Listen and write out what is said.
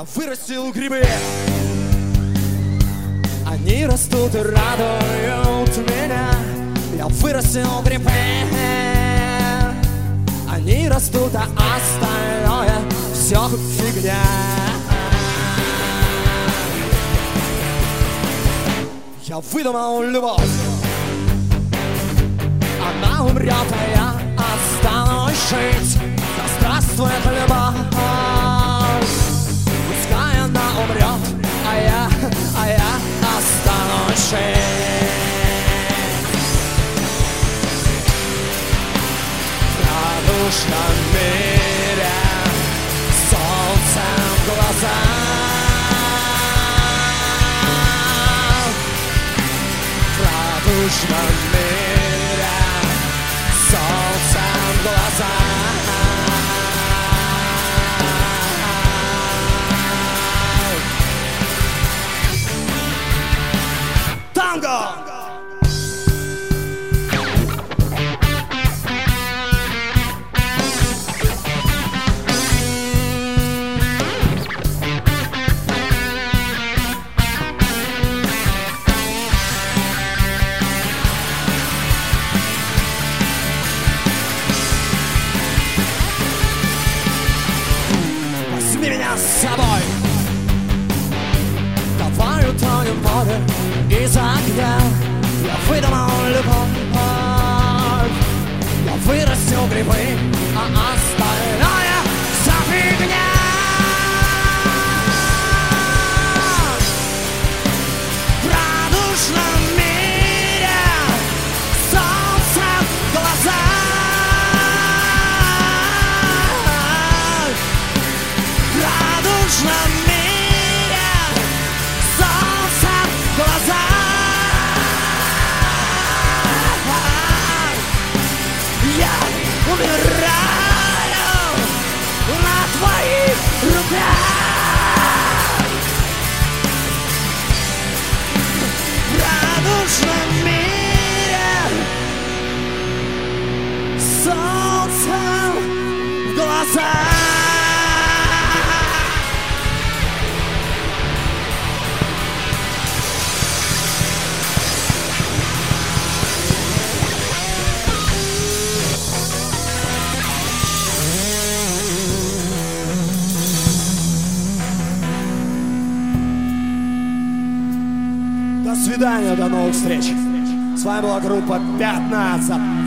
вырастил грибы. Они растут и радуют меня. Я вырастил грибы. Они растут, а остальное все фигня. Я выдумал любовь. Она умрет, а я останусь жить. Да здравствует любовь. Пускай она умрет, а я останусь жить. В радужном мире солнцем в глазах. В радужном мире солнцем в глазах. Танго! Возьми меня с собой. Давай утонем в море из огня. Я выдумал любовь. Я вырастил грибы, а остальное вся фигня. В радужном мире солнце в глазах. В радужном мире солнце в глазах. Я умираю на твоих руках. В радужном мире солнце в глазах. До свидания, до новых встреч. С вами была группа 15.